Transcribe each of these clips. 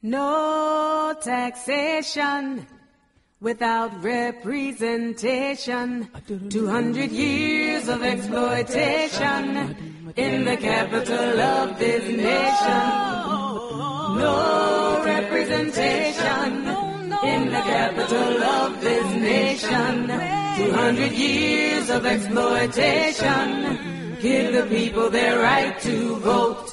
No taxation without representation. 200 years of exploitation in the capital of this nation. No representation in the capital of this nation. 200 years of exploitation. Give the people their right to vote.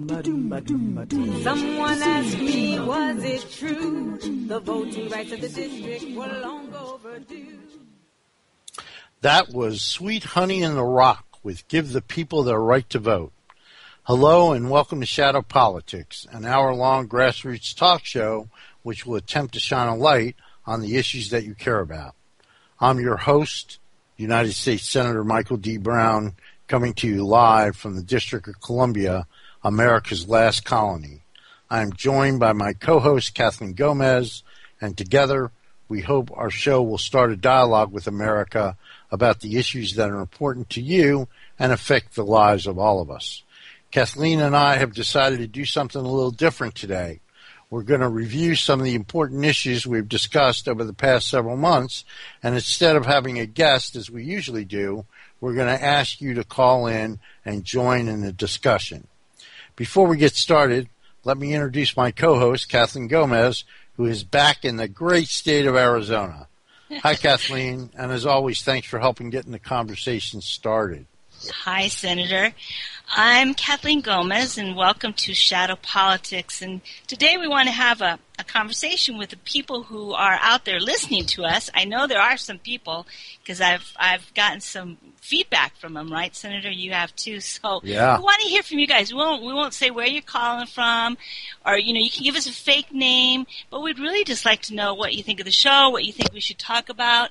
Someone asked me, was it true? The voting rights of the district were long overdue. That was Sweet Honey in the Rock with Give the People Their Right to Vote. Hello and welcome to Shadow Politics, an hour-long grassroots talk show which will attempt to shine a light on the issues that you care about. I'm your host, United States Senator Michael D. Brown, coming to you live from the District of Columbia, America's last colony. I am joined by my co-host, Kathleen Gomez, and together we hope our show will start a dialogue with America about the issues that are important to you and affect the lives of all of us. Kathleen and I have decided to do something a little different today. We're going to review some of the important issues we've discussed over the past several months, and instead of having a guest, as we usually do, we're going to ask you to call in and join in the discussion. Before we get started, let me introduce my co-host, Kathleen Gomez, who is back in the great state of Arizona. Hi, Kathleen, and as always, thanks for helping getting the conversation started. Hi, Senator. I'm Kathleen Gomez, and welcome to Shadow Politics. And today we want to have a conversation with the people who are out there listening to us. I know there are some people because I've gotten some feedback from them, right, Senator? You have too. So yeah. We want to hear from you guys. We won't say where you're calling from, or you can give us a fake name, but we'd really just like to know what you think of the show, what you think we should talk about.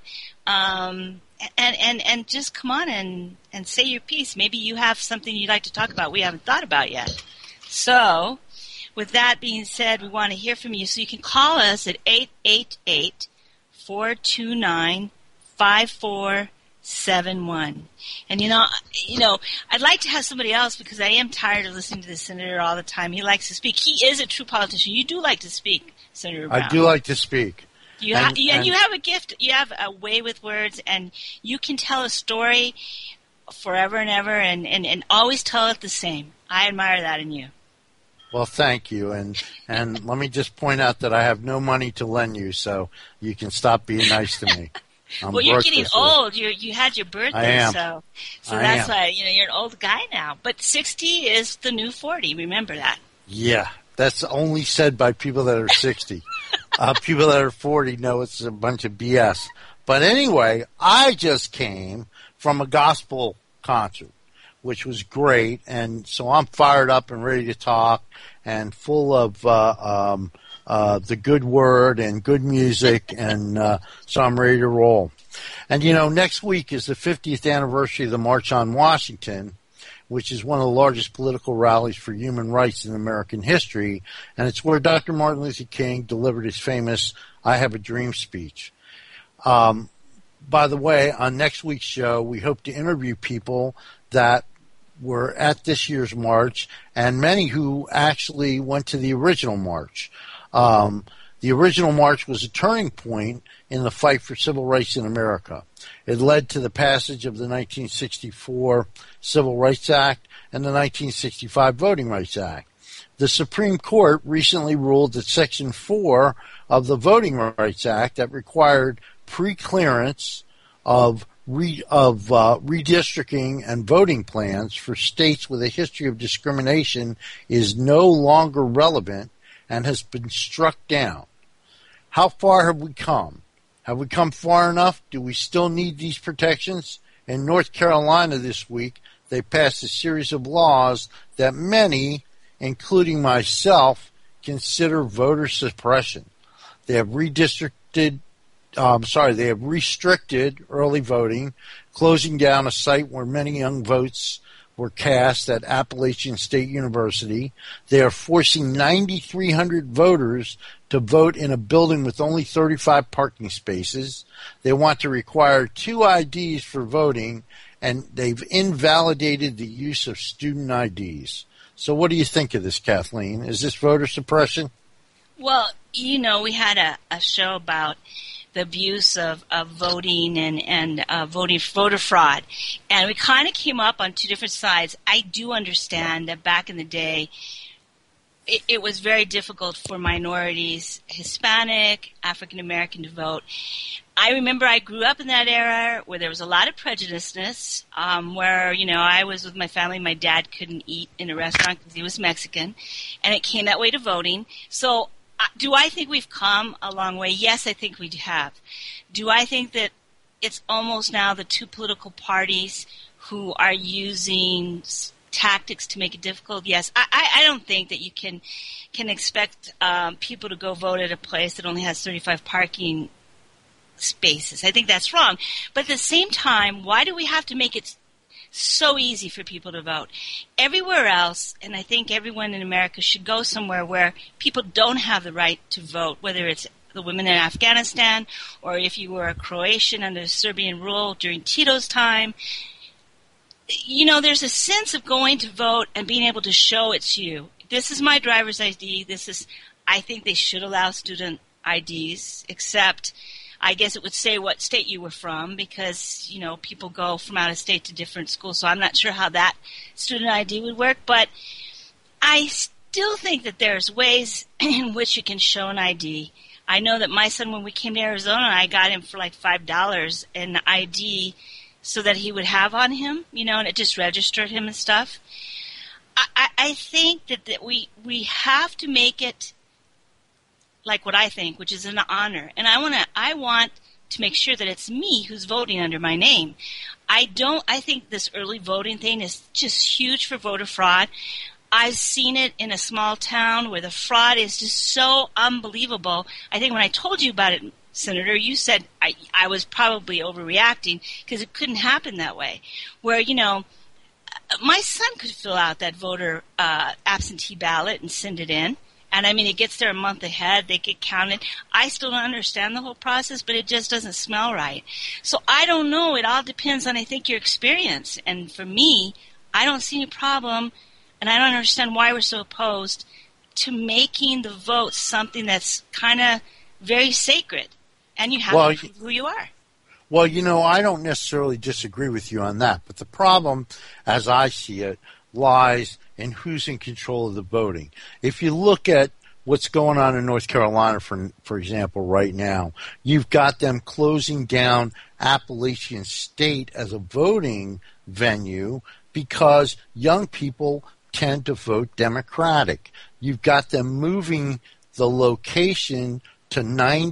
And just come on and say your piece. Maybe you have something you'd like to talk about we haven't thought about yet. So, with that being said, we want to hear from you. So you can call us at 888-429-5471. And I'd like to have somebody else because I am tired of listening to the senator all the time. He likes to speak. He is a true politician. You do like to speak, Senator Brown. I do like to speak. You have a gift. You have a way with words, and you can tell a story forever and ever, and always tell it the same. I admire that in you. Well, thank you, and let me just point out that I have no money to lend you, so you can stop being nice to me. Well, you're getting old. You had your birthday, I am. so that's why you're an old guy now. But 60 is the new 40. Remember that. Yeah, that's only said by people that are 60. People that are 40 know it's a bunch of BS. But anyway, I just came from a gospel concert, which was great, and so I'm fired up and ready to talk and full of the good word and good music, and so I'm ready to roll. And, next week is the 50th anniversary of the March on Washington, which is one of the largest political rallies for human rights in American history, and it's where Dr. Martin Luther King delivered his famous I Have a Dream speech. By the way, on next week's show, we hope to interview people that were at this year's march and many who actually went to the original march. The original march was a turning point in the fight for civil rights in America. It led to the passage of the 1964 Civil Rights Act and the 1965 Voting Rights Act. The Supreme Court recently ruled that Section 4 of the Voting Rights Act that required pre-clearance of redistricting and voting plans for states with a history of discrimination is no longer relevant and has been struck down. How far have we come? Have we come far enough? Do we still need these protections? In North Carolina this week, they passed a series of laws that many, including myself, consider voter suppression. They have restricted early voting, closing down a site where many young votes were cast at Appalachian State University. They are forcing 9,300 voters to vote in a building with only 35 parking spaces. They want to require 2 IDs for voting, and they've invalidated the use of student IDs. So what do you think of this, Kathleen? Is this voter suppression? Well, we had a show about the abuse of voting and voter fraud. And we kind of came up on two different sides. I do understand that back in the day, it was very difficult for minorities, Hispanic, African American, to vote. I remember I grew up in that era where there was a lot of prejudiceness, where, I was with my family. My dad couldn't eat in a restaurant because he was Mexican, and it came that way to voting. So do I think we've come a long way? Yes, I think we have. Do I think that it's almost now the two political parties who are using tactics to make it difficult? Yes. I don't think that you can expect people to go vote at a place that only has 35 parking spaces. I think that's wrong. But at the same time, why do we have to make it so easy for people to vote? Everywhere else, and I think everyone in America should go somewhere where people don't have the right to vote, whether it's the women in Afghanistan or if you were a Croatian under Serbian rule during Tito's time. There's a sense of going to vote and being able to show it's you. This is my driver's ID. I think they should allow student IDs, except I guess it would say what state you were from because, people go from out of state to different schools. So I'm not sure how that student ID would work. But I still think that there's ways in which you can show an ID. I know that my son, when we came to Arizona, I got him for like $5 an ID so that he would have on him, and it just registered him and stuff. I think that we have to make it like what I think, which is an honor. And I want to make sure that it's me who's voting under my name. I think this early voting thing is just huge for voter fraud. I've seen it in a small town where the fraud is just so unbelievable. I think when I told you about it, Senator, you said I was probably overreacting because it couldn't happen that way. Where, my son could fill out that voter absentee ballot and send it in. And, it gets there a month ahead. They get counted. I still don't understand the whole process, but it just doesn't smell right. So I don't know. It all depends on, I think, your experience. And for me, I don't see any problem, and I don't understand why we're so opposed to making the vote something that's kind of very sacred. And you have to prove who you are. Well, I don't necessarily disagree with you on that. But the problem, as I see it, lies in who's in control of the voting. If you look at what's going on in North Carolina, for example, right now, you've got them closing down Appalachian State as a voting venue because young people tend to vote Democratic. You've got them moving the location to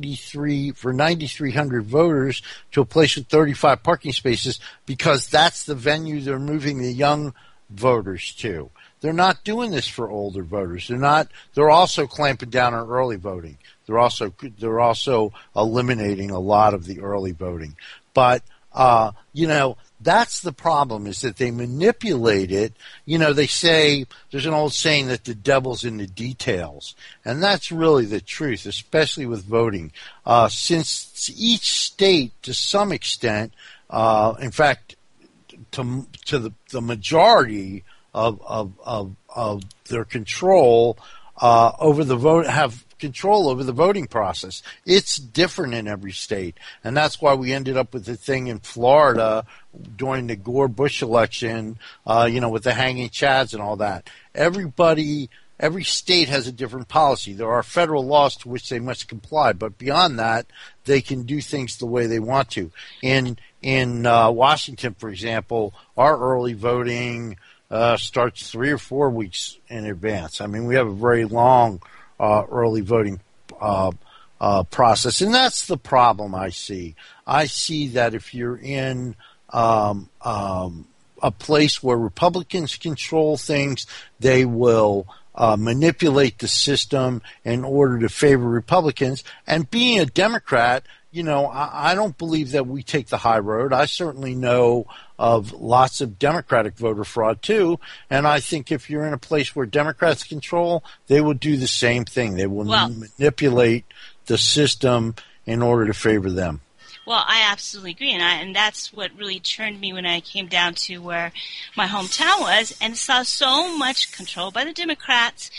9,300 voters to a place with 35 parking spaces because that's the venue they're moving the young voters to. They're not doing this for older voters. They're also clamping down on early voting. They're also eliminating a lot of the early voting. But that's the problem, is that they manipulate it. They say, there's an old saying that the devil's in the details. And that's really the truth, especially with voting. Since each state, to some extent, in fact, to the majority of their control over the vote, have control over the voting process. It's different in every state, and that's why we ended up with the thing in Florida during the Gore-Bush election, with the hanging chads and all that. Every state has a different policy. There are federal laws to which they must comply, but beyond that, they can do things the way they want to. In Washington, for example, our early voting starts 3 or 4 weeks in advance. We have a very long early voting process, and that's the problem I see. I see that if you're in a place where Republicans control things, they will manipulate the system in order to favor Republicans. And being a Democrat, I don't believe that we take the high road. I certainly know of lots of Democratic voter fraud too, and I think if you're in a place where Democrats control, they will do the same thing. They will manipulate the system in order to favor them. Well, I absolutely agree, and that's what really turned me when I came down to where my hometown was and saw so much control by the Democrats,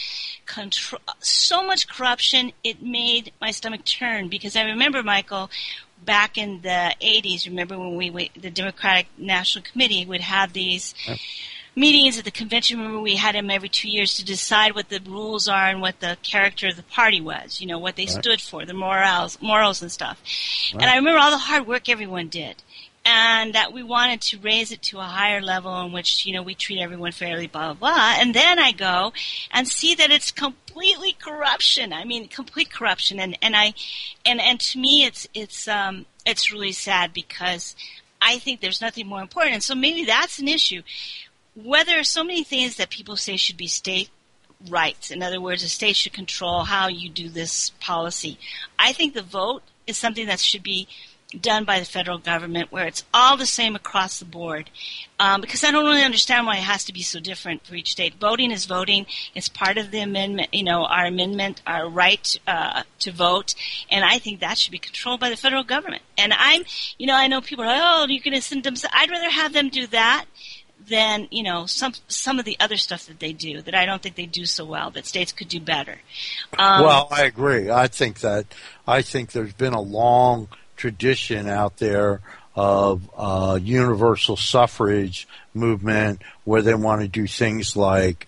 so much corruption, it made my stomach turn, because I remember, Michael, back in the 80s, remember when the Democratic National Committee would have these meetings at the convention. Remember, we had them every 2 years to decide what the rules are and what the character of the party was, what they stood for, the morals and stuff. And I remember all the hard work everyone did, and that we wanted to raise it to a higher level in which, we treat everyone fairly, blah, blah, blah. And then I go and see that it's completely corruption. I mean, complete corruption. And to me, it's really sad, because I think there's nothing more important. And so maybe that's an issue. Whether so many things that people say should be state rights, in other words, the state should control how you do this policy. I think the vote is something that should be done by the federal government, where it's all the same across the board, because I don't really understand why it has to be so different for each state. Voting is voting. It's part of the amendment, our amendment, our right to vote, and I think that should be controlled by the federal government. And I know people are like, oh, you're going to send them. I'd rather have them do that than, some of the other stuff that they do, that I don't think they do so well, that states could do better. Well, I agree. I think there's been a long tradition out there of universal suffrage movement, where they want to do things like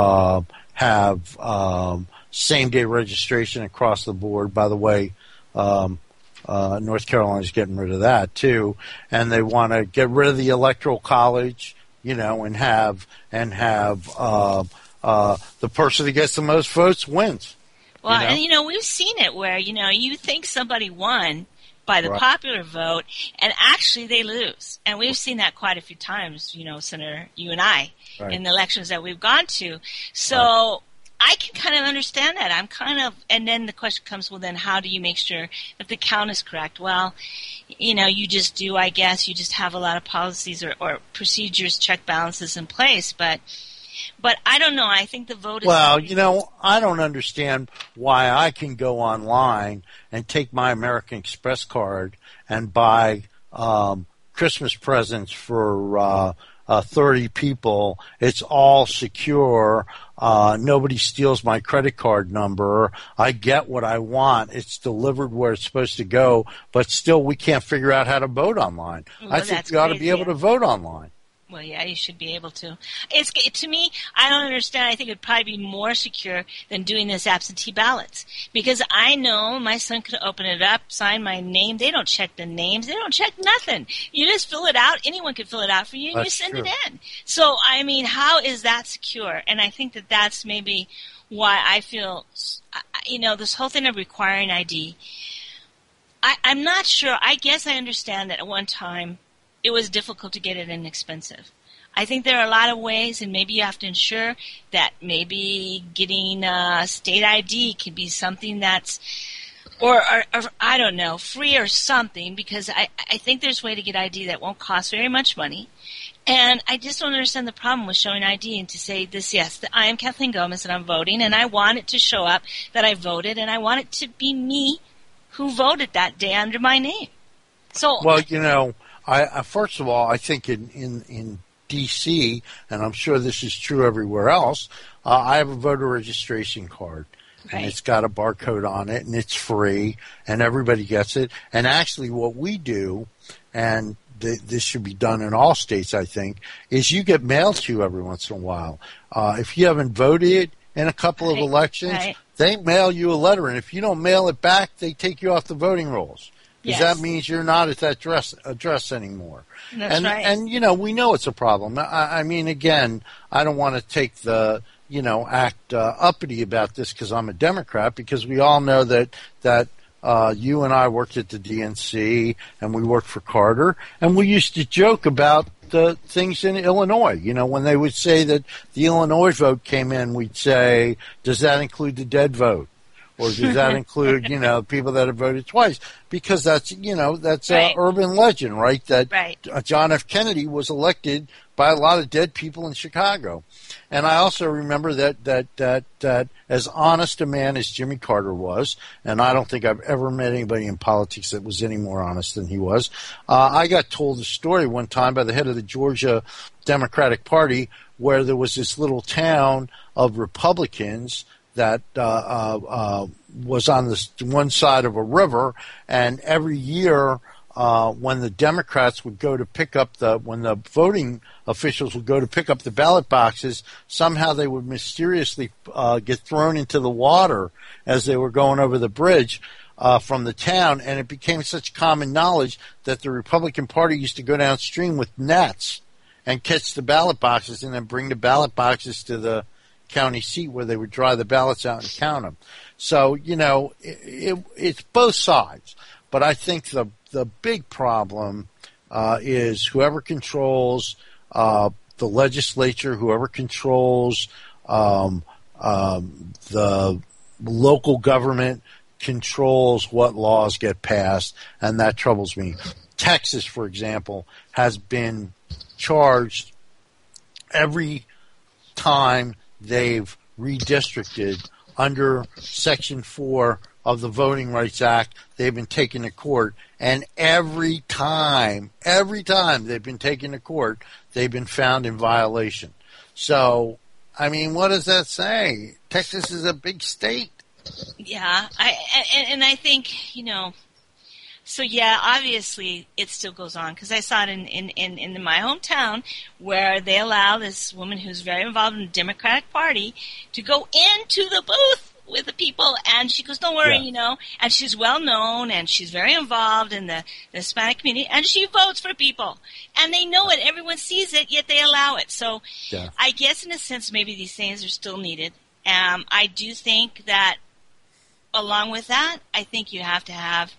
have same-day registration across the board. By the way, North Carolina's getting rid of that too, and they want to get rid of the Electoral College, and have the person that gets the most votes wins. Well, and we've seen it where you think somebody won by the popular vote, and actually they lose. And we've seen that quite a few times, Senator, you and I, in the elections that we've gone to. So I can kind of understand that. And then the question comes, well, then how do you make sure that the count is correct? Well, you just do, I guess. You just have a lot of policies or procedures, check balances in place. But I don't know. I think the vote is... Well, I don't understand why I can go online and take my American Express card and buy Christmas presents for 30 people. It's all secure. Nobody steals my credit card number. I get what I want. It's delivered where it's supposed to go, but still we can't figure out how to vote online. Well, I think we ought to be able to vote online. Well, yeah, you should be able to. To me, I don't understand. I think it would probably be more secure than doing this absentee ballots, because I know my son could open it up, sign my name. They don't check the names. They don't check nothing. You just fill it out. Anyone can fill it out for you, and That's you send true. it in. So, I mean, how is that secure? And I think that that's maybe why I feel, this whole thing of requiring ID. I'm not sure. I guess I understand that at one time it was difficult to get it inexpensive. I think there are a lot of ways, and maybe you have to ensure that maybe getting state ID can be something that's, or I don't know, free or something, because I think there's a way to get ID that won't cost very much money. And I just don't understand the problem with showing ID and to say this, yes, I am Kathleen Gomez and I'm voting, and I want it to show up that I voted, and I want it to be me who voted that day under my name. So, well, I first of all, I think in D.C., and I'm sure this is true everywhere else, I have a voter registration card. right. And it's got a barcode on it, and it's free, and everybody gets it. And actually what we do, and this should be done in all states, I think, is you get mailed to you every once in a while. If you haven't voted in a couple of elections, they mail you a letter, and if you don't mail it back, they take you off the voting rolls. Because that means you're not at that address anymore. That's right. And, we know it's a problem. I mean, again, I don't want to take the, act uppity about this because I'm a Democrat, because we all know that you and I worked at the DNC and we worked for Carter, and we used to joke about the things in Illinois. When they would say that the Illinois vote came in, we'd say, does that include the dead vote? Or does that include, people that have voted twice? Because that's an urban legend, right? That John F. Kennedy was elected by a lot of dead people in Chicago. And I also remember that as honest a man as Jimmy Carter was, and I don't think I've ever met anybody in politics that was any more honest than he was, I got told a story one time by the head of the Georgia Democratic Party where there was this little town of Republicans that was on this one side of a river, and every year when the Democrats would go to pick up when the voting officials would go to pick up the ballot boxes, somehow they would mysteriously get thrown into the water as they were going over the bridge from the town, and it became such common knowledge that the Republican Party used to go downstream with nets and catch the ballot boxes and then bring the ballot boxes to the county seat where they would dry the ballots out and count them. So, it's both sides. But I think the big problem is whoever controls the legislature, whoever controls the local government controls what laws get passed, and that troubles me. Texas, for example, has been charged every time they've redistricted under Section 4 of the Voting Rights Act. They've been taken to court, and every time they've been taken to court, they've been found in violation. So, I mean, what does that say? Texas is a big state. Yeah, I think, so yeah, obviously it still goes on, because I saw it in my hometown where they allow this woman who's very involved in the Democratic Party to go into the booth with the people, and she goes, don't worry, and she's well known, and she's very involved in the Hispanic community, and she votes for people, and they know it, everyone sees it, yet they allow it. So yeah. I guess in a sense maybe these things are still needed. I do think that along with that, I think you have to have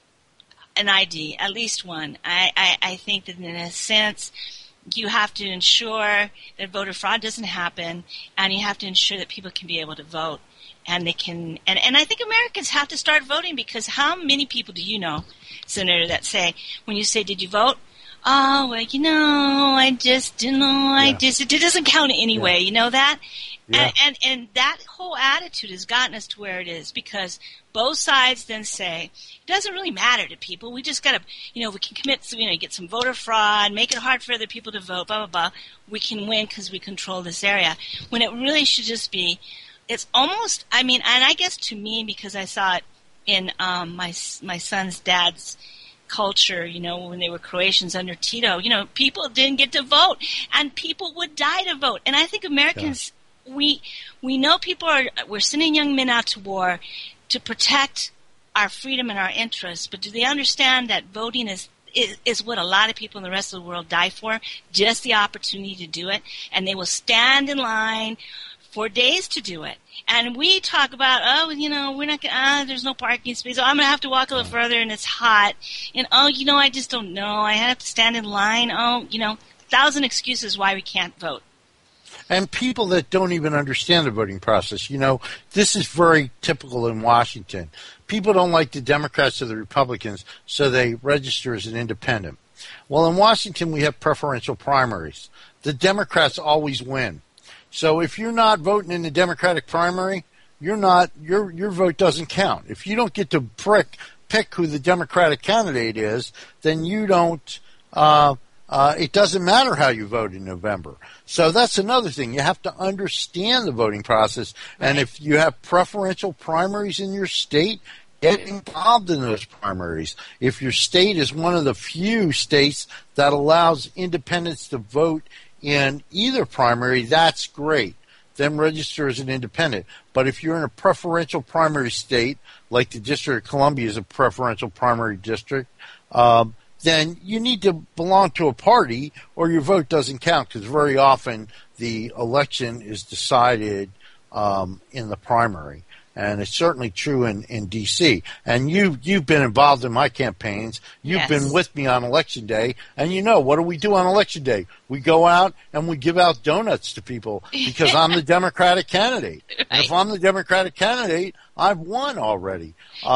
an ID, at least one. I think that in a sense, you have to ensure that voter fraud doesn't happen, and you have to ensure that people can be able to vote. And they can, and I think Americans have to start voting, because how many people do you know, Senator, that say, when you say, did you vote? Oh, well, I just didn't know, it doesn't count anyway, you know that? Yeah. And that whole attitude has gotten us to where it is, because both sides then say, it doesn't really matter to people. We just got to, we can commit, get some voter fraud, make it hard for other people to vote, blah, blah, blah. We can win because we control this area. When it really should just be, it's almost, and I guess to me, because I saw it in my son's dad's culture, when they were Croatians under Tito, people didn't get to vote, and people would die to vote. And I think Americans... Yeah. We know we're sending young men out to war to protect our freedom and our interests, but do they understand that voting is what a lot of people in the rest of the world die for? Just the opportunity to do it, and they will stand in line for days to do it. And we talk about, we're not going there's no parking space. I'm going to have to walk a little further and it's hot. And, I just don't know. I have to stand in line. 1,000 excuses why we can't vote. And people that don't even understand the voting process. This is very typical in Washington. People don't like the Democrats or the Republicans, so they register as an independent. Well, in Washington, we have preferential primaries. The Democrats always win. So if you're not voting in the Democratic primary, your vote doesn't count. If you don't get to pick who the Democratic candidate is, then you don't it doesn't matter how you vote in November. So that's another thing. You have to understand the voting process. Right. And if you have preferential primaries in your state, get involved in those primaries. If your state is one of the few states that allows independents to vote in either primary, that's great. Then register as an independent. But if you're in a preferential primary state, like the District of Columbia is a preferential primary district, then you need to belong to a party or your vote doesn't count, because very often the election is decided in the primary. And it's certainly true in D.C. And you've been involved in my campaigns. You've been with me on Election Day. And what do we do on Election Day? We go out and we give out donuts to people because I'm the Democratic candidate. Right. And if I'm the Democratic candidate, I've won already.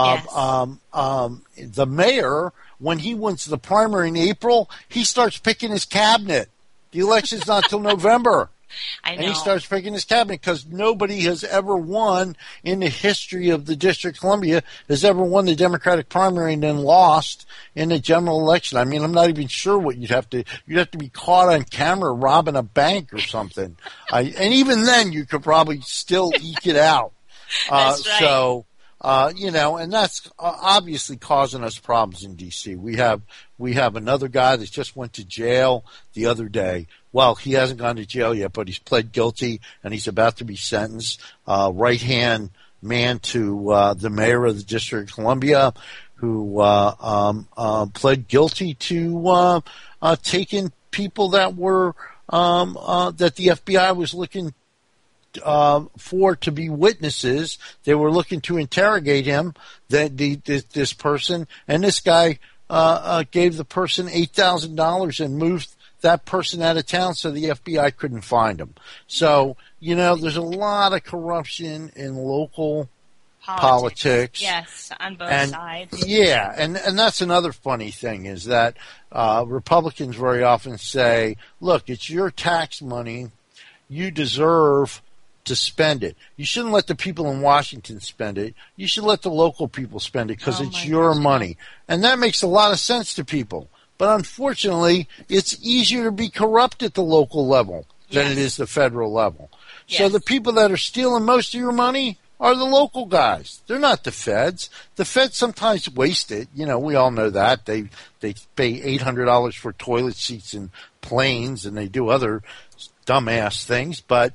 The mayor, when he wins the primary in April, he starts picking his cabinet. The election's not till November. I know. And he starts picking his cabinet, because nobody has ever won in the history of the District of Columbia has ever won the Democratic primary and then lost in the general election. I'm not even sure what you'd have to be caught on camera robbing a bank or something. And even then you could probably still eke it out. That's right. So, and that's obviously causing us problems in D.C. We have another guy that just went to jail the other day. Well, he hasn't gone to jail yet, but he's pled guilty and he's about to be sentenced. Right-hand man to the mayor of the District of Columbia, who pled guilty to taking people that were that the FBI was looking for to be witnesses. They were looking to interrogate him, this person, and this guy gave the person $8,000 and moved that person out of town so the FBI couldn't find him. So, there's a lot of corruption in local politics. Yes, on both sides. Yeah, and that's another funny thing is that Republicans very often say, look, it's your tax money. You deserve to spend it. You shouldn't let the people in Washington spend it. You should let the local people spend it because it's your money. And that makes a lot of sense to people. But unfortunately, it's easier to be corrupt at the local level than it is the federal level. Yes. So the people that are stealing most of your money are the local guys. They're not the feds. The feds sometimes waste it. We all know that. They pay $800 for toilet seats in planes, and they do other dumbass things. But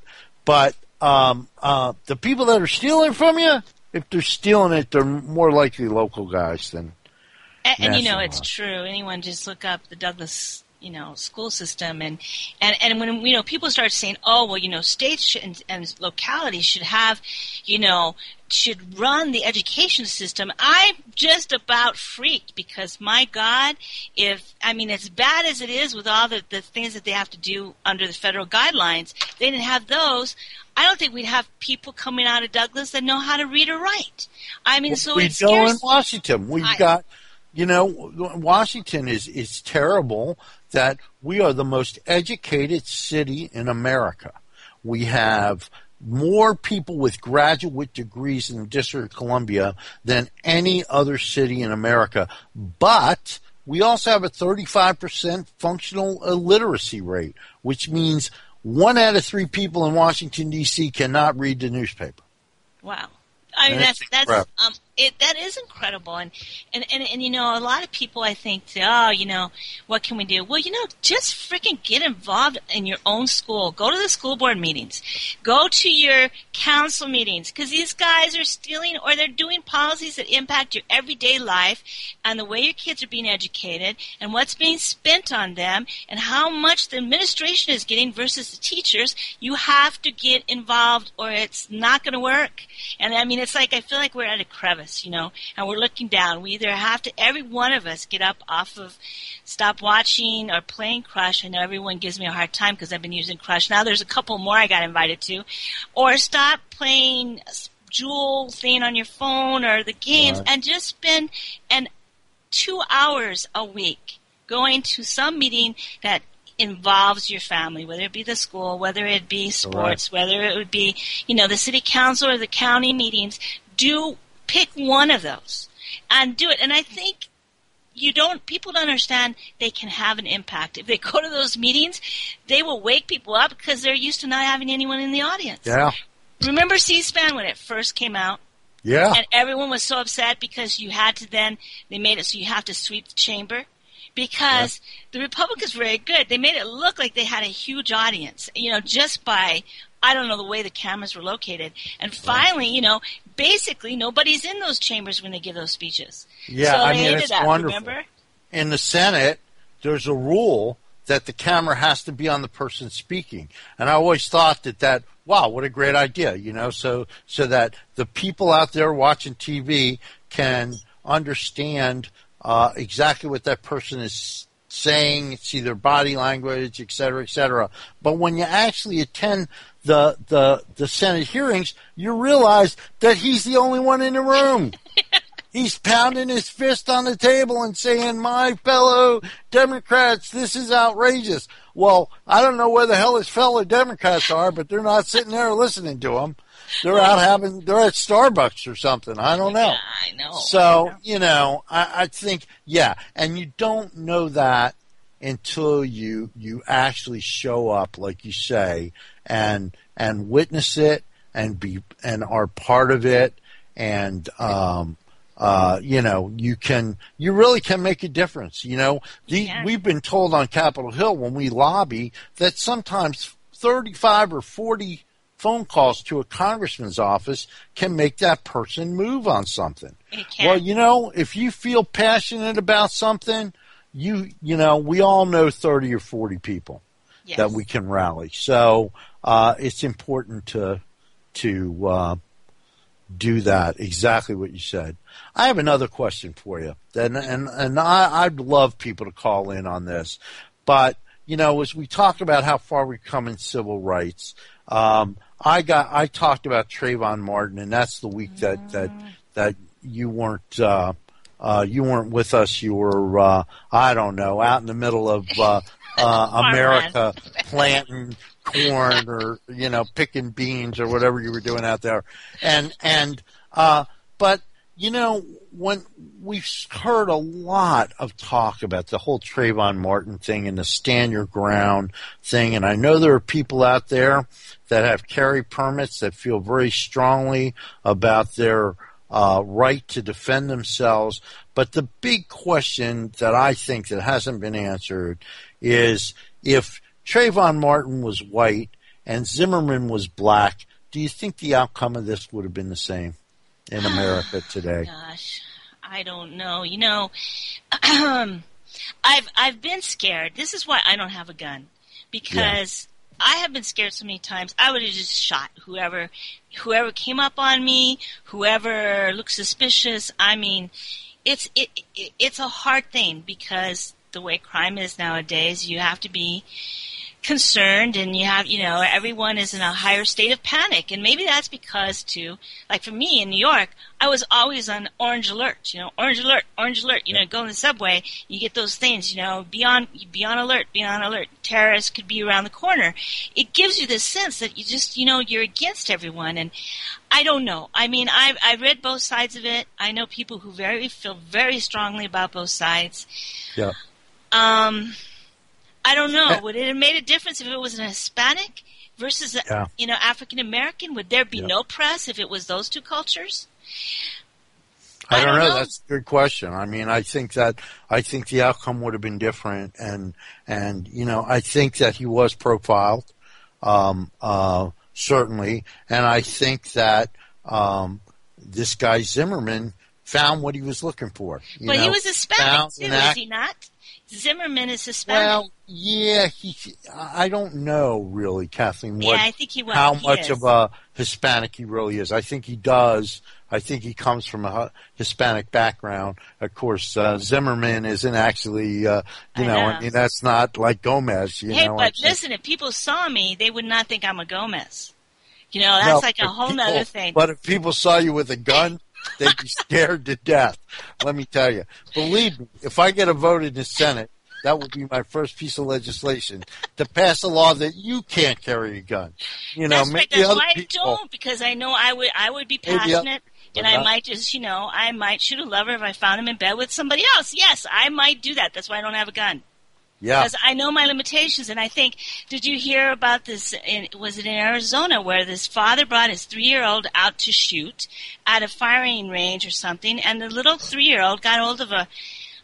the people that are stealing from you, if they're stealing it, they're more likely local guys than. And it's true. Anyone just look up the Douglas, school system, and when people start saying, states and localities should have, should run the education system, I'm just about freaked because my God, as bad as it is with all the things that they have to do under the federal guidelines, if they didn't have those, I don't think we'd have people coming out of Douglas that know how to read or write. So we go in Washington. We've got. Washington is terrible that we are the most educated city in America. We have more people with graduate degrees in the District of Columbia than any other city in America. But we also have a 35% functional illiteracy rate, which means 1 out of 3 people in Washington, D.C. cannot read the newspaper. Wow. That is incredible, and a lot of people I think say, what can we do? Well, just freaking get involved in your own school. Go to the school board meetings, go to your council meetings, because these guys are stealing or they're doing policies that impact your everyday life and the way your kids are being educated and what's being spent on them and how much the administration is getting versus the teachers. You have to get involved or it's not going to work. And it's like I feel like we're at a crevice. And we're looking down. We either have to, every one of us, get up off of, stop watching or playing Crush. I know everyone gives me a hard time because I've been using Crush. Now there's a couple more I got invited to. Or stop playing Jewel thing on your phone or the games and just spend 2 hours a week going to some meeting that involves your family, whether it be the school, whether it be sports, whether it would be, the city council or the county meetings. Pick one of those and do it. And I think people don't understand they can have an impact. If they go to those meetings, they will wake people up because they're used to not having anyone in the audience. Yeah. Remember C-SPAN when it first came out? Yeah. And everyone was so upset because they made it so you have to sweep the chamber. Because the Republicans were very good. They made it look like they had a huge audience, just by, I don't know, the way the cameras were located. And finally, basically nobody's in those chambers when they give those speeches. Yeah, so it's wonderful. Remember? In the Senate, there's a rule that the camera has to be on the person speaking. And I always thought that wow, what a great idea, so that the people out there watching TV can understand exactly what that person is saying, see their body language, et cetera, et cetera. But when you actually attend the Senate hearings, you realize that he's the only one in the room. He's pounding his fist on the table and saying, my fellow Democrats, this is outrageous. Well, I don't know where the hell his fellow Democrats are, but they're not sitting there listening to him. They're they're at Starbucks or something. I don't know. Yeah, I know. So, I think, and you don't know that until you actually show up, like you say, and witness it and are part of it, and you really can make a difference. We've been told on Capitol Hill when we lobby that sometimes 35 or 40 phone calls to a congressman's office can make that person move on something. Well, if you feel passionate about something, we all know 30 or 40 people that we can rally. So it's important to do that, exactly what you said. I have another question for you, and I'd love people to call in on this. But, as we talk about how far we've come in civil rights, I talked about Trayvon Martin, and that's the week that you weren't with us. You were, out in the middle of America planting corn or, picking beans or whatever you were doing out there. But, when we've heard a lot of talk about the whole Trayvon Martin thing and the stand your ground thing, and I know there are people out there that have carry permits that feel very strongly about their right to defend themselves. But the big question that I think that hasn't been answered is, if Trayvon Martin was white and Zimmerman was black, do you think the outcome of this would have been the same in America today? Gosh, I don't know. I've been scared. This is why I don't have a gun, because I have been scared so many times. I would have just shot whoever came up on me, whoever looked suspicious. I mean, it's a hard thing, because the way crime is nowadays, you have to be concerned, and everyone is in a higher state of panic. And maybe that's because, too, like for me in New York, I was always on orange alert, orange alert, go in the subway, you get those things, be on alert, terrorists could be around the corner. It gives you this sense that you just, you're against everyone. And I don't know. I mean, I read both sides of it. I know people who feel very strongly about both sides. Yeah. I don't know. Would it have made a difference if it was an Hispanic versus, African American? Would there be no press if it was those two cultures? I don't know. That's a good question. I mean, I think the outcome would have been different, and I think that he was profiled, certainly, and I think that this guy Zimmerman found what he was looking for. But he was Hispanic too, is he not? Zimmerman is Hispanic. Well, yeah, I don't know really, Kathleen, I think he was. How much of a Hispanic he really is. I think he does. I think he comes from a Hispanic background. Of course, Zimmerman isn't actually, I mean, that's not like Gomez, but listen, if people saw me, they would not think I'm a Gomez. That's like a whole other thing. But if people saw you with a gun, they'd be scared to death. Let me tell you. Believe me, if I get a vote in the Senate, that will be my first piece of legislation to pass a law that you can't carry a gun. That's right. That's why I don't, because I know I would be passionate, and I might just, I might shoot a lover if I found him in bed with somebody else. Yes, I might do that. That's why I don't have a gun. Yeah. Because I know my limitations, and I think, did you hear about this, was it in Arizona, where this father brought his 3-year-old out to shoot at a firing range or something, and the little 3-year-old got hold of a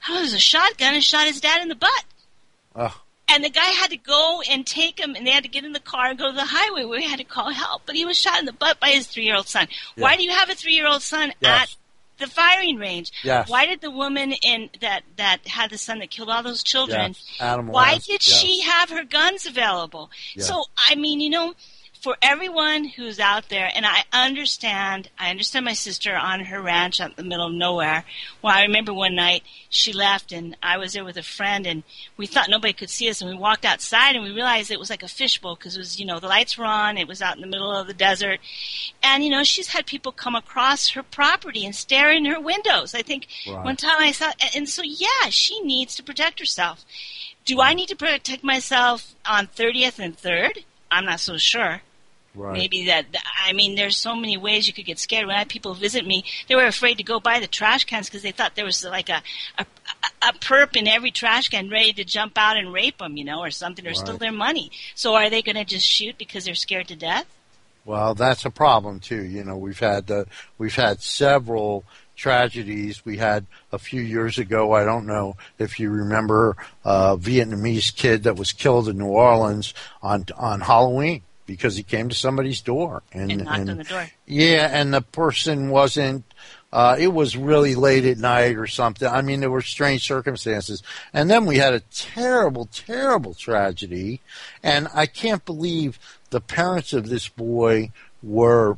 shotgun and shot his dad in the butt. Oh. And the guy had to go and take him, and they had to get in the car and go to the highway where he had to call help. But he was shot in the butt by his 3-year-old son. Yeah. Why do you have a 3-year-old son at the firing range? Yes. Why did the woman that had the son that killed all those children, why did she have her guns available? Yes. So, I mean, for everyone who's out there, and I understand my sister on her ranch out in the middle of nowhere. Well, I remember one night she left, and I was there with a friend, and we thought nobody could see us, and we walked outside, and we realized it was like a fishbowl, because it was, the lights were on, it was out in the middle of the desert, and, she's had people come across her property and stare in her windows. I think one time I saw, and so, she needs to protect herself. Do I need to protect myself on 30th and 3rd? I'm not so sure. Right. Maybe there's so many ways you could get scared. When I had people visit me, they were afraid to go by the trash cans because they thought there was like a perp in every trash can ready to jump out and rape them, or something, or steal their money. So are they going to just shoot because they're scared to death? Well, that's a problem too. You know, we've had several tragedies. We had a few years ago, I don't know if you remember, a Vietnamese kid that was killed in New Orleans on Halloween because he came to somebody's door and knocked on the door. Yeah, and the person wasn't. It was really late at night or something. I mean, there were strange circumstances. And then we had a terrible, terrible tragedy. And I can't believe the parents of this boy were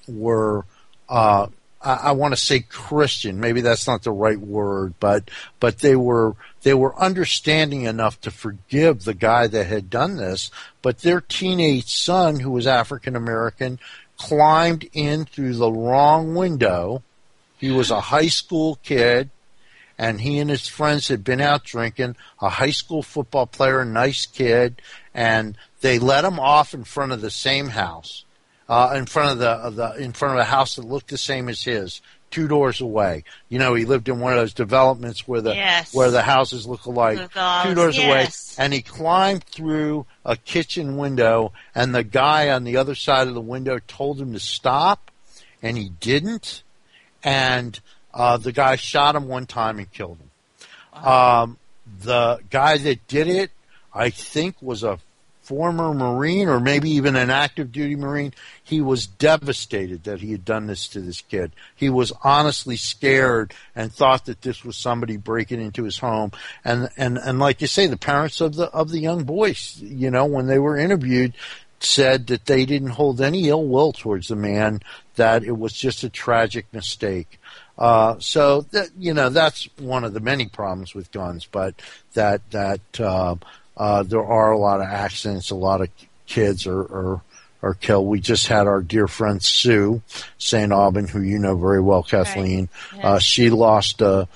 I want to say Christian. Maybe that's not the right word, but they were understanding enough to forgive the guy that had done this. But their teenage son, who was African American, climbed in through the wrong window. He was a high school kid, and he and his friends had been out drinking. A high school football player, nice kid, and they let him off in front of the same house, in front of a house that looked the same as his, 2 doors away. You know, he lived in one of those developments where the houses look alike, 2 doors away. And he climbed through a kitchen window, and the guy on the other side of the window told him to stop, and he didn't. And the guy shot him one time and killed him. Wow. The guy that did it, I think, was a former Marine or maybe even an active duty Marine. He was devastated that he had done this to this kid. He was honestly scared and thought that this was somebody breaking into his home. And like you say, the parents of the young boys, you know, when they were interviewed, said that they didn't hold any ill will towards the man, that it was just a tragic mistake. So that, you know, that's one of the many problems with guns, but that there are a lot of accidents, a lot of kids are killed. We just had our dear friend Sue St. Aubin, who you know very well, Kathleen. Right. Yes. She lost her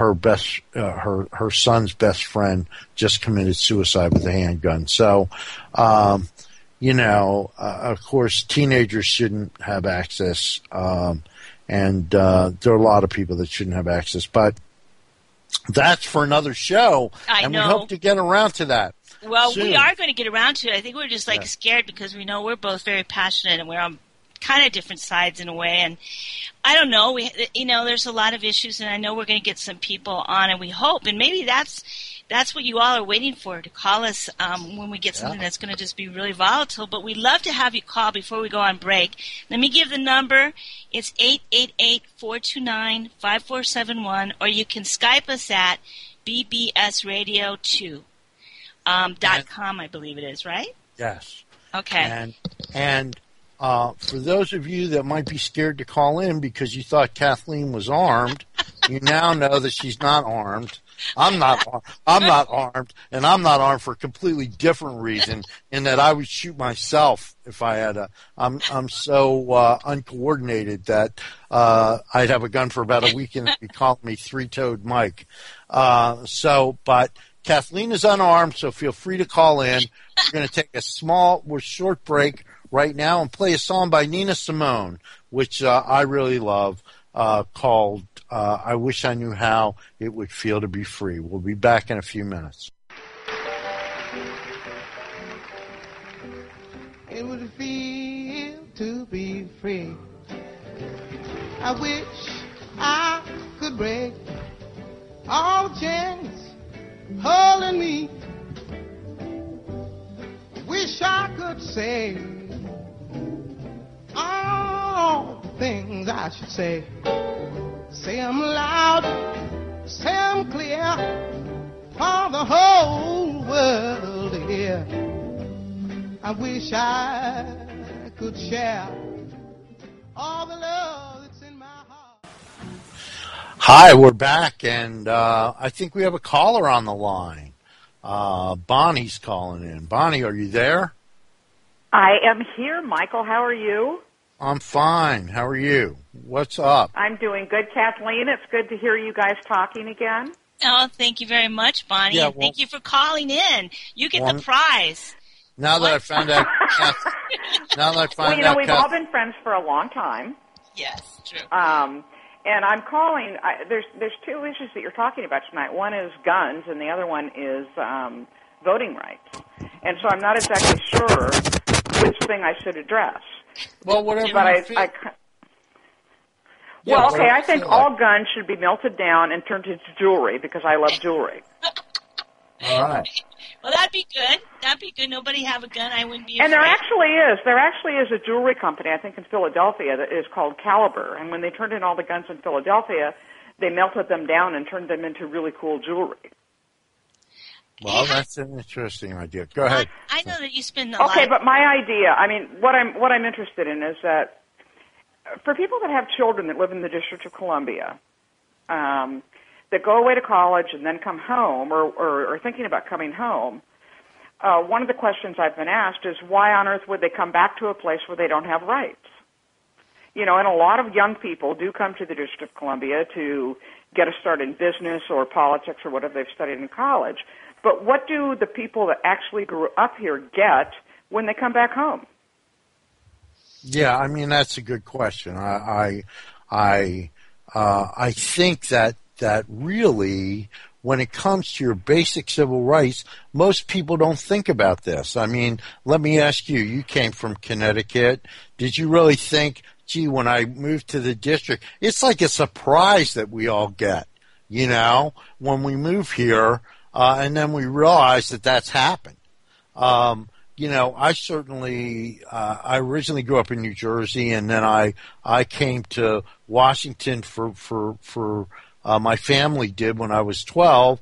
son's best friend, just committed suicide with a handgun. So, you know, of course, teenagers shouldn't have access, and there are a lot of people that shouldn't have access. But that's for another show, and we hope to get around to that. Well, soon. We are going to get around to it. I think we're just scared because we know we're both very passionate and we're on kind of different sides in a way. And I don't know, there's a lot of issues, and I know we're going to get some people on, and we hope, and maybe that's what you all are waiting for, to call us when we get something that's going to just be really volatile. But we'd love to have you call before we go on break. Let me give the number. It's 888-429-5471, or you can Skype us at bbsradio2.com, I believe it is, right? Yes. Okay. And for those of you that might be scared to call in because you thought Kathleen was armed, you now know that she's not armed. I'm not armed, and I'm not armed for a completely different reason, in that I would shoot myself if I had I'm so uncoordinated that I'd have a gun for about a week and they'd be calling me Three-Toed Mike. But Kathleen is unarmed, so feel free to call in. We're going to take a short break right now and play a song by Nina Simone, which I really love, called I Wish I Knew How It Would Feel to Be Free. We'll be back in a few minutes. It would feel to be free. I wish I could break all the chains holding me. Wish I could say all the things I should say. Say them loud, say them clear, for the whole world to hear. I wish I could share all the love that's in my heart. Hi, we're back, and I think we have a caller on the line. Bonnie's calling in. Bonnie, are you there? I am here, Michael. How are you? I'm fine. How are you? What's up? I'm doing good, Kathleen. It's good to hear you guys talking again. Oh, thank you very much, Bonnie. Yeah, thank you for calling in. You get the prize. Now that I found out, we've all been friends for a long time. Yes, true. And I'm calling. There's two issues that you're talking about tonight. One is guns, and the other one is voting rights. And so I'm not exactly sure which thing I should address. Well, whatever. But you feel. Well, whatever okay, I you think feel all like. guns should be melted down and turned into jewelry because I love jewelry. All right. Well, that'd be good. That'd be good. Nobody have a gun. I wouldn't be And afraid. there actually is a jewelry company, I think in Philadelphia, that is called Caliber. And when they turned in all the guns in Philadelphia, they melted them down and turned them into really cool jewelry. Well, that's an interesting idea. Go ahead. I know that you spend a lot. Okay, but my idea, I mean, what I'm interested in is that for people that have children that live in the District of Columbia, that go away to college and then come home or thinking about coming home, one of the questions I've been asked is why on earth would they come back to a place where they don't have rights? You know, and a lot of young people do come to the District of Columbia to get a start in business or politics or whatever they've studied in college. But what do the people that actually grew up here get when they come back home? Yeah, I mean that's a good question. I think that really, when it comes to your basic civil rights, most people don't think about this. I mean, let me ask you: you came from Connecticut. Did you really think, gee, when I moved to the district, it's like a surprise that we all get, you know, when we move here, and then we realize that that's happened. You know, I certainly, I originally grew up in New Jersey, and then I came to Washington for my family did when I was 12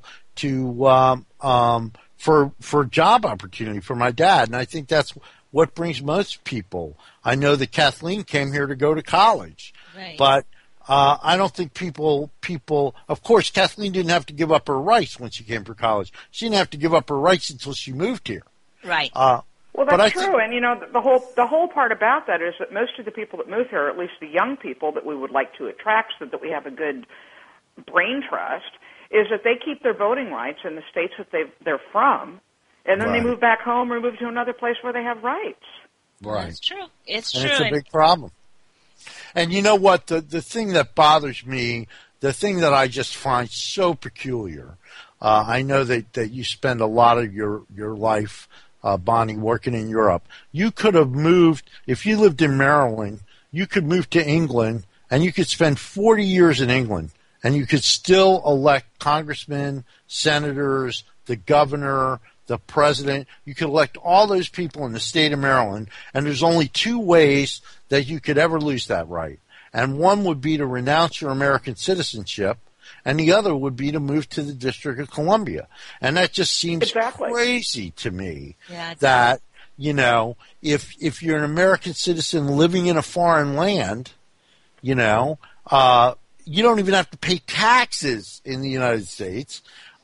for job opportunity for my dad. And I think that's what brings most people. I know that Kathleen came here to go to college, Right. but I don't think people, of course, Kathleen didn't have to give up her rights when she came for college. She didn't have to give up her rights until she moved here. Right. Well, but that's true, and you know the whole part about that is that most of the people that move here, or at least the young people that we would like to attract, so that we have a good brain trust, is that they keep their voting rights in the states that they're from, and then they Right. move back home or move to another place where they have rights. Right. It's true. It's And true. it's a big problem. And you know what? The thing that bothers me, the thing that I just find so peculiar, I know that you spend a lot of your life, Bonnie, working in Europe. You could have moved, if you lived in Maryland, you could move to England, and you could spend 40 years in England, and you could still elect congressmen, senators, the governor, the president. You could elect all those people in the state of Maryland, and there's only two ways that you could ever lose that right. And one would be to renounce your American citizenship, and the other would be to move to the District of Columbia. And that just seems Exactly. crazy to me, Yeah, it that, you know, if you're an American citizen living in a foreign land, you know, you don't even have to pay taxes in the United States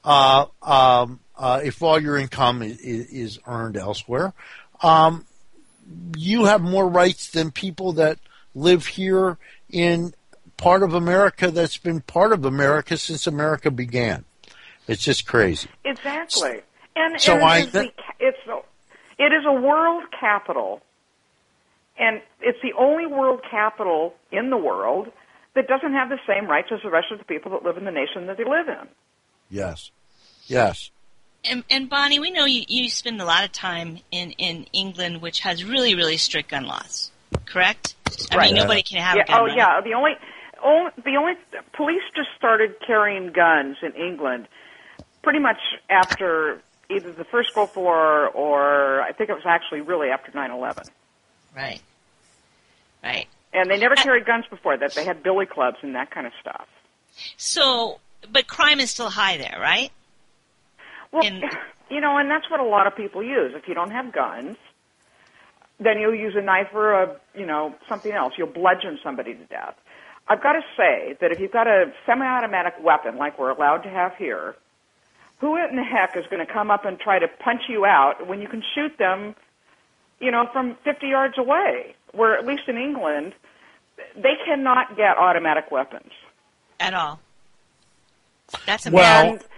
if all your income is earned elsewhere. You have more rights than people that live here in part of America that's been part of America since America began. It's just crazy. Exactly. And, So it is a world capital, and it's the only world capital in the world that doesn't have the same rights as the rest of the people that live in the nation that they live in. Yes. Yes. And Bonnie, we know you spend a lot of time in England, which has really, really strict gun laws, correct? I Right. mean, nobody can have Yeah. a gun. Oh, right? yeah. The only police just started carrying guns in England pretty much after either the First Gulf War or I think it was actually really after 9/11. Right. Right. And they never carried guns before that. They had billy clubs and that kind of stuff. So, but crime is still high there, right? Well, And- you know, and that's what a lot of people use. If you don't have guns, then you'll use a knife or something else. You'll bludgeon somebody to death. I've got to say that if you've got a semi-automatic weapon like we're allowed to have here, who in the heck is going to come up and try to punch you out when you can shoot them, from 50 yards away? Where at least in England, they cannot get automatic weapons. At all. That's a Well, Go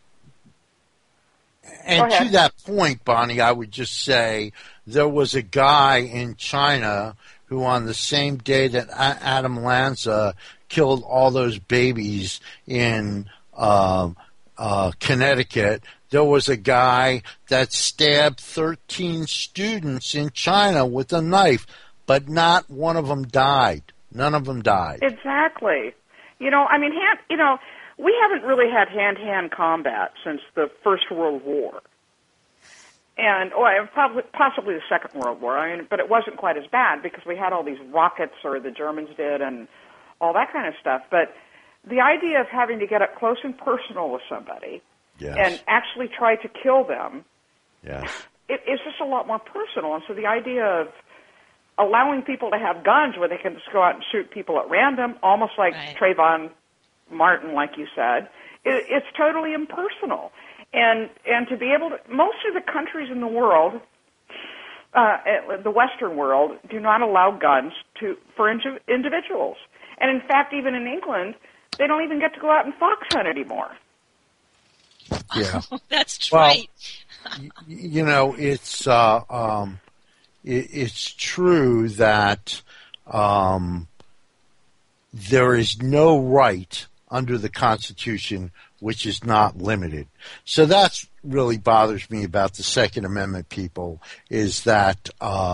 and ahead. to that point, Bonnie, I would just say there was a guy in China who on the same day that Adam Lanza killed all those babies in Connecticut, there was a guy that stabbed 13 students in China with a knife. but not one of them died. None of them died. Exactly. You know, I mean, we haven't really had hand-to-hand combat since the First World War. And possibly the Second World War. I mean, but it wasn't quite as bad because we had all these rockets, or the Germans did, and all that kind of stuff. But the idea of having to get up close and personal with somebody and actually try to kill them, it's just a lot more personal. And so the idea of allowing people to have guns where they can just go out and shoot people at random, almost like Trayvon Martin, like you said, it's totally impersonal. And to be able to, most of the countries in the world, the Western world, do not allow guns for individuals. And in fact, even in England, they don't even get to go out and fox hunt anymore. Yeah, that's right. You know, it's true that there is no right under the Constitution which is not limited. So that's really bothers me about the Second Amendment people, is that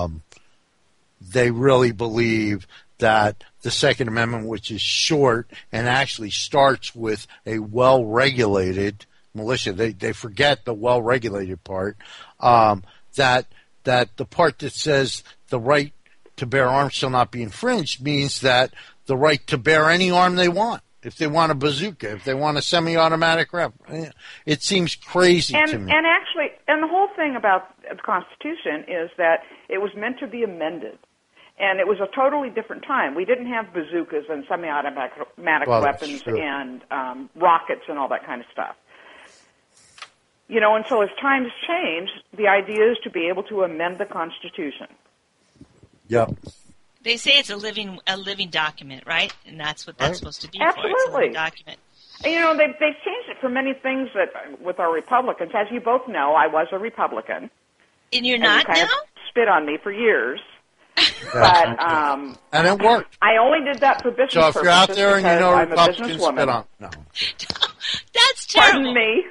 they really believe that the Second Amendment, which is short and actually starts with a well-regulated militia, they forget the well-regulated part, that the part that says the right to bear arms shall not be infringed means that the right to bear any arm they want. If they want a bazooka, if they want a semi-automatic rifle, it seems crazy to me. And actually, the whole thing about the Constitution is that it was meant to be amended. And it was a totally different time. We didn't have bazookas and semi-automatic weapons and rockets and all that kind of stuff. You know, and so as times change, the idea is to be able to amend the Constitution. Yep. They say it's a living document, right? And that's what that's supposed to be Absolutely. for. It's a living document. And, you know, they've changed it for many things with our Republicans. As you both know, I was a Republican. And you're not now? You kind of spit on me for years. But and it worked. I only did that for business purposes. So if you're out there and you know Republicans spit on, no. That's terrible. Pardon me.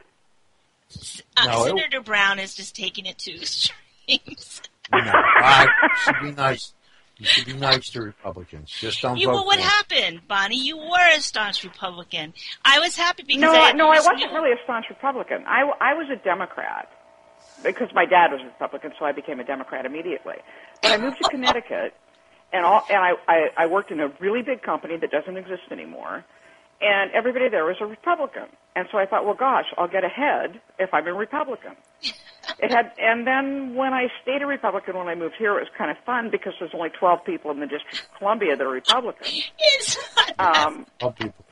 Senator Brown is just taking it to extremes. No, you should be nice. You should be nice to Republicans. Just don't vote Well, what for them. happened, Bonnie? You were a staunch Republican. I was happy because I wasn't really a staunch Republican. I was a Democrat because my dad was a Republican, so I became a Democrat immediately. But I moved to Connecticut, and I worked in a really big company that doesn't exist anymore, and everybody there was a Republican. And so I thought, well, gosh, I'll get ahead if I'm a Republican. And then when I stayed a Republican when I moved here, it was kind of fun because there's only 12 people in the District of Columbia that are Republicans. It's not 12 people.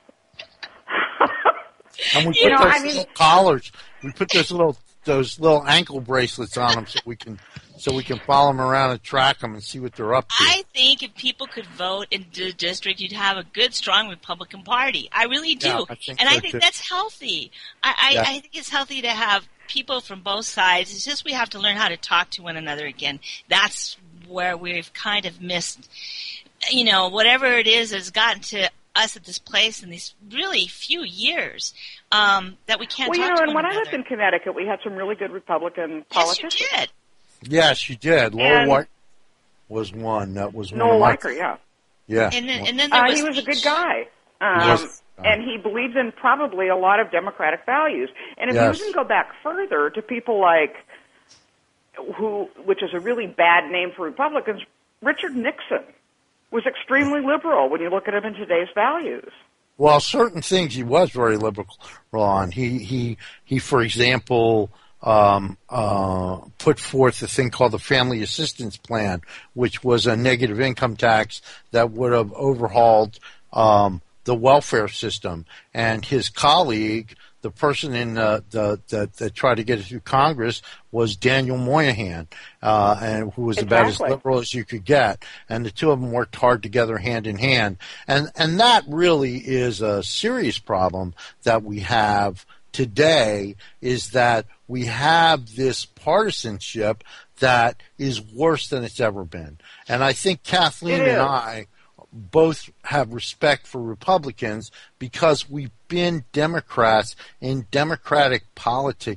And we put those little collars. We put those little ankle bracelets on them so we can follow them around and track them and see what they're up to. I think if people could vote in the district, you'd have a good, strong Republican Party. I really do. Yeah, I think that's healthy. I think it's healthy to have people from both sides. It's just we have to learn how to talk to one another again. That's where we've kind of missed, you know, whatever it is has gotten to us at this place in these really few years that we can't talk to one another. And when I lived in Connecticut, we had some really good Republican politicians. Yes, you did. Yes, you did. Laura White was one. That was one. Noel Weicker, yeah. Yeah. And then there was he was a good guy. Yes. And he believed in probably a lot of democratic values. And if you even go back further to people like, which is a really bad name for Republicans, Richard Nixon was extremely liberal when you look at him in today's values. Well, certain things he was very liberal on. He for example, put forth a thing called the Family Assistance Plan, which was a negative income tax that would have overhauled the welfare system. And his colleague, the person in that tried to get it through Congress, was Daniel Moynihan, and who was about as liberal as you could get. And the two of them worked hard together, hand in hand. And that really is a serious problem that we have today, is that we have this partisanship that is worse than it's ever been. And I think Kathleen and I both have respect for Republicans because we've been Democrats in democratic politics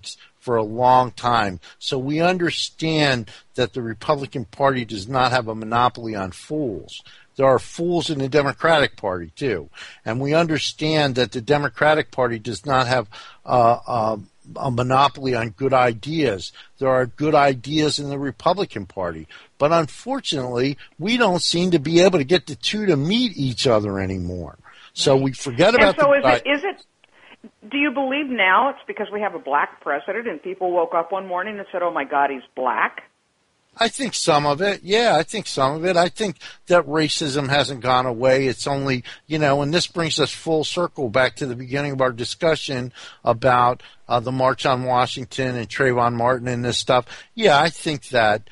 for a long time. So we understand that the Republican Party does not have a monopoly on fools. There are fools in the Democratic Party, too. And we understand that the Democratic Party does not have a monopoly on good ideas. There are good ideas in the Republican Party. But unfortunately, we don't seem to be able to get the two to meet each other anymore. So we forget about do you believe now it's because we have a black president and people woke up one morning and said, oh, my God, he's black? I think some of it. Yeah, I think some of it. I think that racism hasn't gone away. It's only, and this brings us full circle back to the beginning of our discussion about the March on Washington and Trayvon Martin and this stuff. Yeah, I think that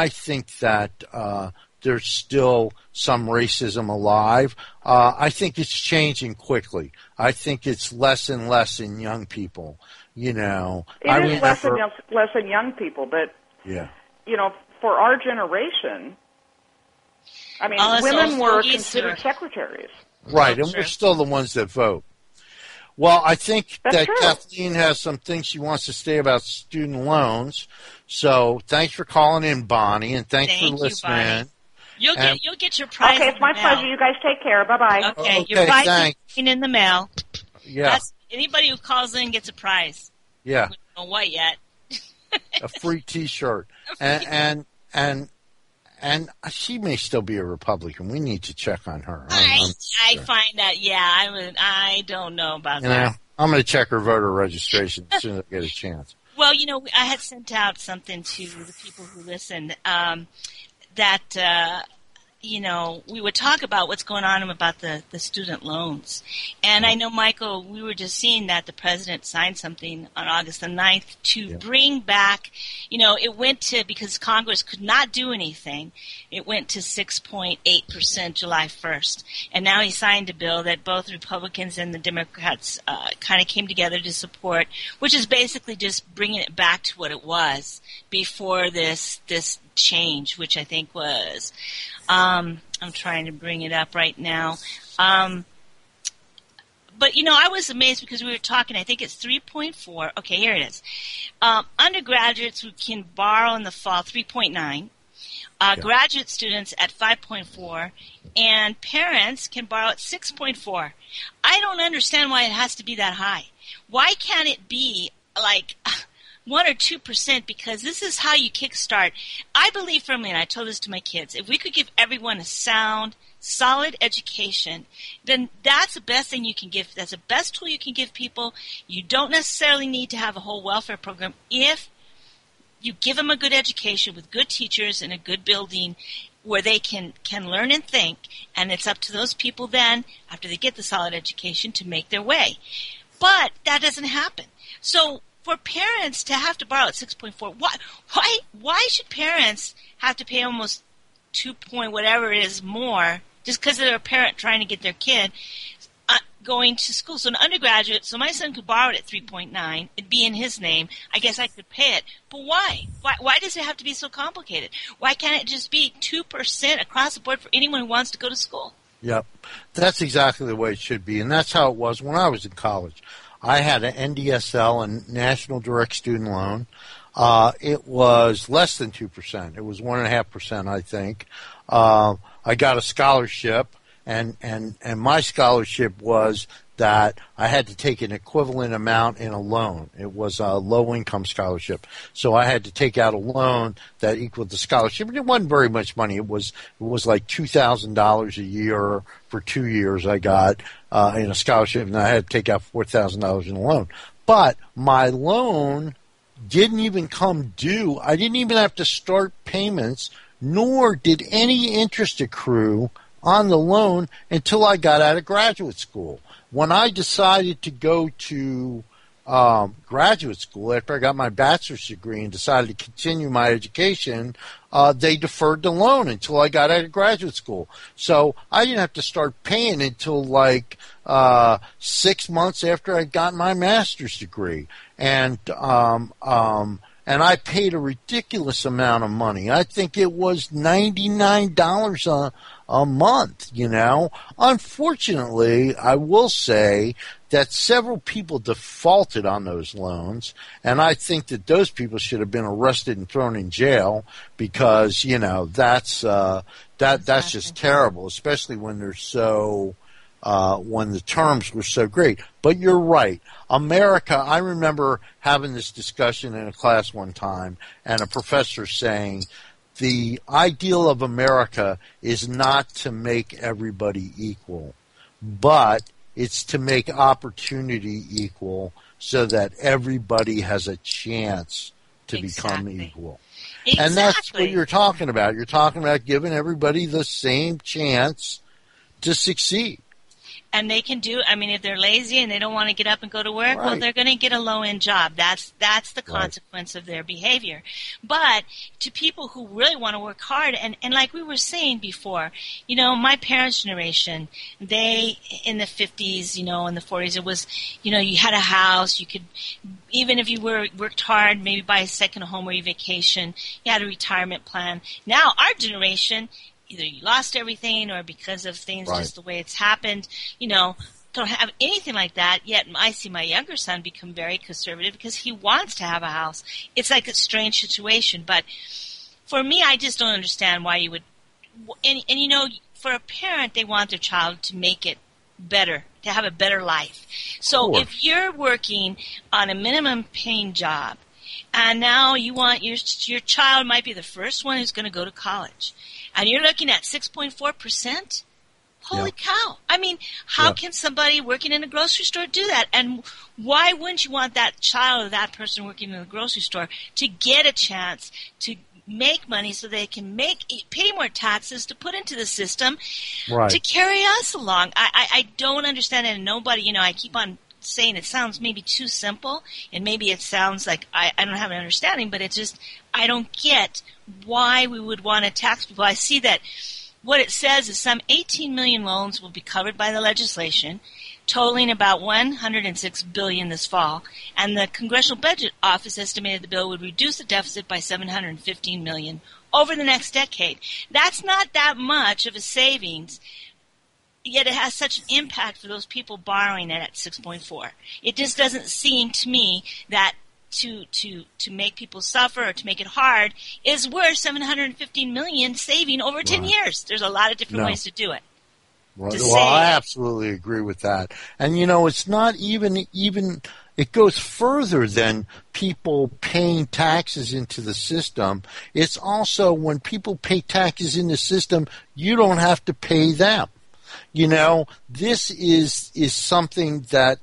there's still some racism alive. I think it's changing quickly. I think it's less and less in young people. It is less in young people, but yeah. For our generation, I mean, women were considered secretaries. Right, and we're still the ones that vote. Well, I think that true. Kathleen has some things she wants to say about student loans. So thanks for calling in, Bonnie, and thanks for listening. You'll get your prize. Okay, it's my pleasure. You guys take care. Bye-bye. Okay, your prize is in the mail. Yeah. Anybody who calls in gets a prize. Yeah. We don't know what yet. A free T-shirt. And she may still be a Republican. We need to check on her. I find that, I don't know about that. I'm going to check her voter registration as soon as I get a chance. Well, I had sent out something to the people who listen that we would talk about what's going on about the student loans. And I know, Michael, we were just seeing that the president signed something on August the 9th to bring back, it went to, because Congress could not do anything, it went to 6.8% July 1st. And now he signed a bill that both Republicans and the Democrats kind of came together to support, which is basically just bringing it back to what it was before this change, which I think was, I'm trying to bring it up right now. But, I was amazed because we were talking, I think it's 3.4. Okay, here it is. Undergraduates who can borrow in the fall, 3.9. Graduate students at 5.4. And parents can borrow at 6.4. I don't understand why it has to be that high. Why can't it be like 1 or 2%, because this is how you kickstart. I believe firmly, and I told this to my kids, if we could give everyone a sound, solid education, then that's the best thing you can give. That's the best tool you can give people. You don't necessarily need to have a whole welfare program. If you give them a good education with good teachers and a good building where they can learn and think, and it's up to those people then, after they get the solid education, to make their way. But that doesn't happen. So for parents to have to borrow at 6.4, why should parents have to pay almost 2 point whatever it is more just because they're a parent trying to get their kid going to school? So an undergraduate, so my son could borrow it at 3.9, it'd be in his name. I guess I could pay it. But why? Why does it have to be so complicated? Why can't it just be 2% across the board for anyone who wants to go to school? Yep. That's exactly the way it should be, and that's how it was when I was in college. I had an NDSL, a National Direct Student Loan. It was less than 2%. It was 1.5%, I think. I got a scholarship, and my scholarship was that I had to take an equivalent amount in a loan. It was a low-income scholarship. So I had to take out a loan that equaled the scholarship. And it wasn't very much money. It was like $2,000 a year for 2 years I got in a scholarship, and I had to take out $4,000 in a loan. But my loan didn't even come due. I didn't even have to start payments, nor did any interest accrue on the loan until I got out of graduate school. When I decided to go to graduate school after I got my bachelor's degree and decided to continue my education, they deferred the loan until I got out of graduate school. So I didn't have to start paying until like 6 months after I got my master's degree. And I paid a ridiculous amount of money. I think it was $99 a month, you know. Unfortunately, I will say that several people defaulted on those loans, and I think that those people should have been arrested and thrown in jail because, you know, that's just terrible, especially when they're so when the terms were so great. But you're right. America, I remember having this discussion in a class one time, and a professor saying, the ideal of America is not to make everybody equal, but it's to make opportunity equal so that everybody has a chance to become equal. Exactly. And that's what you're talking about. You're talking about giving everybody the same chance to succeed. And they can do, I mean, if they're lazy and they don't want to get up and go to work, well, they're going to get a low-end job. That's the consequence of their behavior. But to people who really want to work hard, and like we were saying before, you know, my parents' generation, they, in the 50s, you know, in the 40s, it was, you know, you had a house, you could, even if you worked hard, maybe buy a second home or you vacation, you had a retirement plan. Now, our generation, either you lost everything or because of things just the way it's happened, you know, don't have anything like that. Yet I see my younger son become very conservative because he wants to have a house. It's like a strange situation. But for me, I just don't understand why you would. And you know, for a parent, they want their child to make it better, to have a better life. So if you're working on a minimum paying job, and now you want your child might be the first one who's going to go to college, and you're looking at 6.4%, holy cow. I mean, how can somebody working in a grocery store do that? And why wouldn't you want that child or that person working in the grocery store to get a chance to make money so they can pay more taxes to put into the system to carry us along? I don't understand it, and nobody, you know, I keep on saying it sounds maybe too simple, and maybe it sounds like I don't have an understanding, but it's just, I don't get why we would want to tax people. I see that what it says is some 18 million loans will be covered by the legislation, totaling about $106 billion this fall, and the Congressional Budget Office estimated the bill would reduce the deficit by $715 million over the next decade. That's not that much of a savings, yet it has such an impact for those people borrowing it at 6.4. It just doesn't seem to me that to make people suffer or to make it hard is worth $715 million saving over 10 years. There's a lot of different ways to do it. Well, I absolutely agree with that. And, you know, it's not even it goes further than people paying taxes into the system. It's also when people pay taxes in the system, you don't have to pay them. You know, this is something that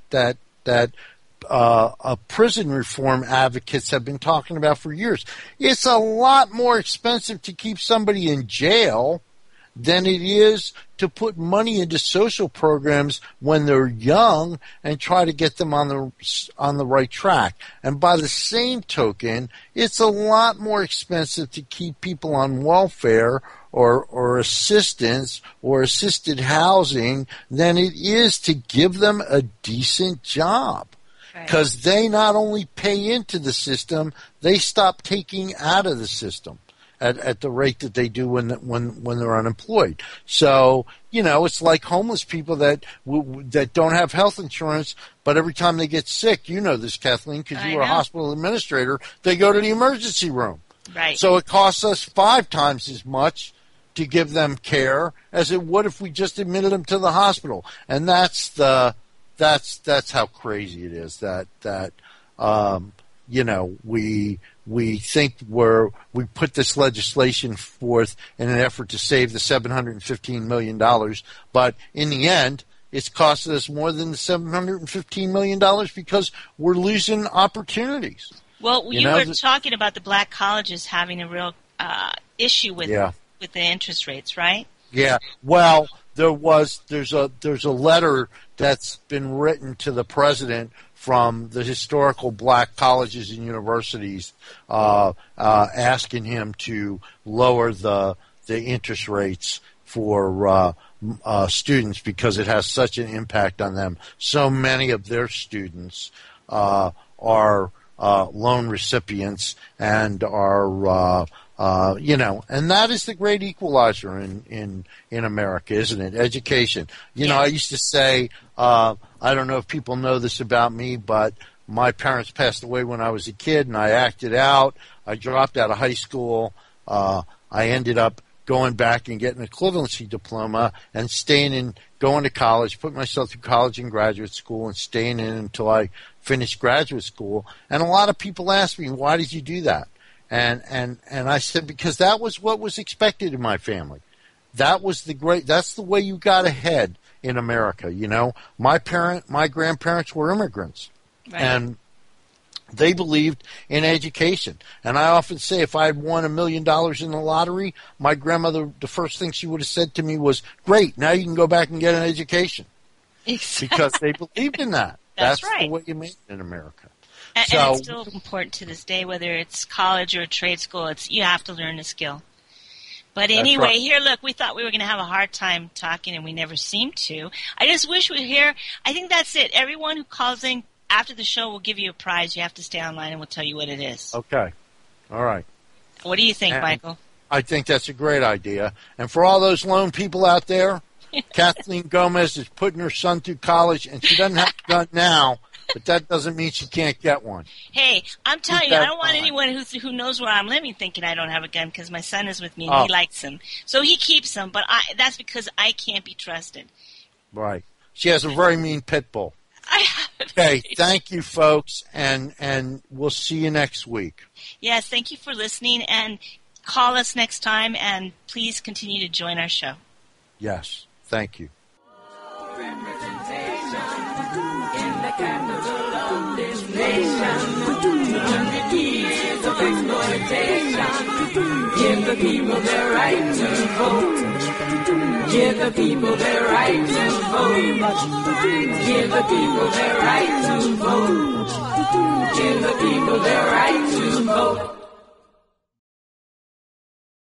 prison reform advocates have been talking about for years. It's a lot more expensive to keep somebody in jail than it is to put money into social programs when they're young and try to get them on the right track. And by the same token, it's a lot more expensive to keep people on welfare or assistance or assisted housing than it is to give them a decent job. Because they not only pay into the system, they stop taking out of the system at the rate that they do when they're unemployed. So, you know, it's like homeless people that don't have health insurance, but every time they get sick, you know this, Kathleen, because you were a hospital administrator, they go to the emergency room. Right. So it costs us 5 times as much to give them care as it would if we just admitted them to the hospital. And that's how crazy it is that you know, we think we put this legislation forth in an effort to save the $715 million, but in the end, it's costed us more than the $715 million because we're losing opportunities. Well, you were talking about the black colleges having a real issue with the interest rates, right? Yeah. Well, there's a letter that's been written to the president from the historical black colleges and universities asking him to lower the interest rates for students because it has such an impact on them. So many of their students are loan recipients and are And that is the great equalizer in America, isn't it? Education. I used to say, I don't know if people know this about me, but my parents passed away when I was a kid, and I acted out. I dropped out of high school. I ended up going back and getting an equivalency diploma and going to college, put myself through college and graduate school and staying in until I finished graduate school. And a lot of people ask me, why did you do that? And I said, because that was what was expected in my family. That's the way you got ahead in America. My grandparents were immigrants. Right. And they believed in education. And I often say, if I had won $1 million in the lottery, my grandmother, the first thing she would have said to me was, great, now you can go back and get an education. Exactly. Because they believed in that. That's right. The way you made it in America. And it's still important to this day, whether it's college or trade school, you have to learn a skill. But anyway, right. Here, look, we thought we were going to have a hard time talking, and we never seemed to. I just wish we were here. I think that's it. Everyone who calls in after the show will give you a prize. You have to stay online, and we'll tell you what it is. Okay. All right. What do you think, Michael? I think that's a great idea. And for all those lone people out there, Kathleen Gomez is putting her son through college, and she doesn't have a gun now, but that doesn't mean she can't get one. Hey, I'm telling you, I don't want anyone who knows where I'm living thinking I don't have a gun, because my son is with me and he likes them. So he keeps them, but that's because I can't be trusted. Right. She has a very mean pit bull. I have it. Okay, thank you, folks, and we'll see you next week. Yes, thank you for listening, and call us next time, and please continue to join our show. Yes, thank you. Capital of this nation, 100 years of exploitation. Give the people their right to vote. Give the people their right to vote. Give the people their right to vote. Give the people their right to vote.